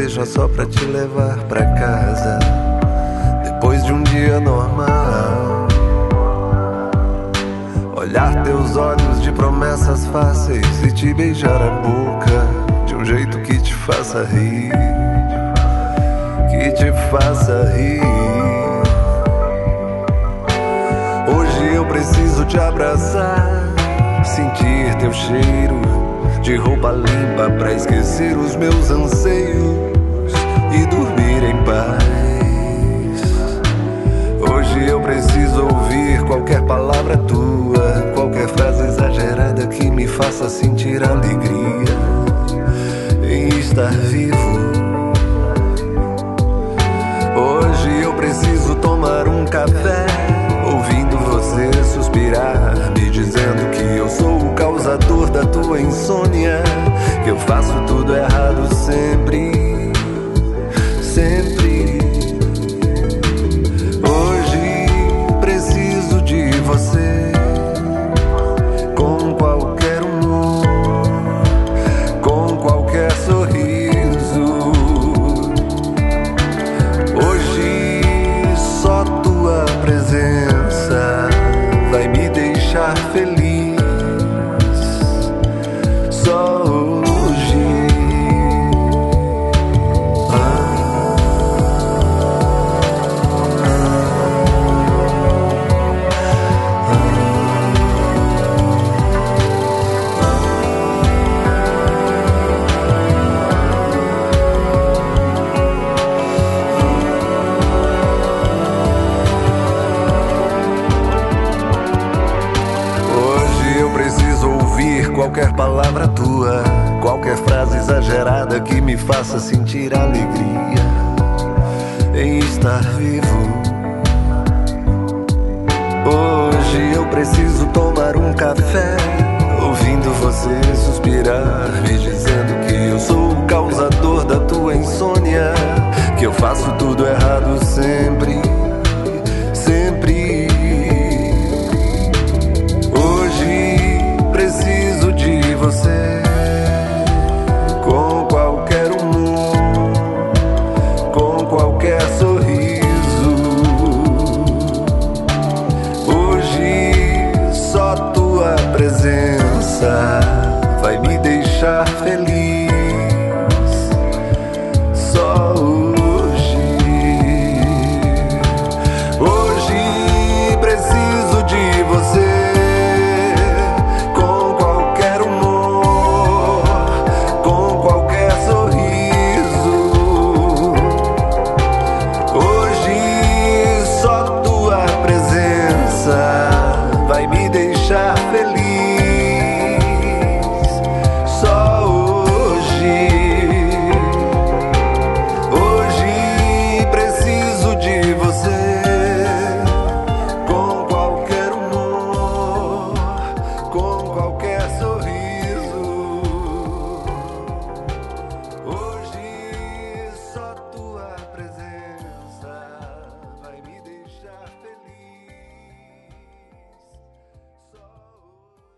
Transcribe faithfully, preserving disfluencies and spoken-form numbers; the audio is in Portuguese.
seja só pra te levar pra casa depois de um dia normal. Olhar teus olhos de promessas fáceis e te beijar a boca de um jeito que te faça rir, que te faça rir. Hoje eu preciso te abraçar, sentir teu cheiro de roupa limpa pra esquecer os meus anseios e dormir em paz. Hoje eu preciso ouvir qualquer palavra tua, qualquer frase exagerada que me faça sentir alegria em estar vivo. Hoje eu preciso tomar um café, ouvindo você suspirar, me dizendo que eu sou o causador da tua insônia, que eu faço tudo errado sempre, sempre. Hoje preciso de você, com qualquer humor, com qualquer sorriso. Hoje só tua presença vai me deixar feliz. Só hoje. Ah. Qualquer palavra tua, qualquer frase exagerada que me faça sentir alegria em estar vivo. Hoje eu preciso tomar um café, ouvindo você suspirar, me dizendo que eu sou o causador da tua insônia, que eu faço tudo errado sempre,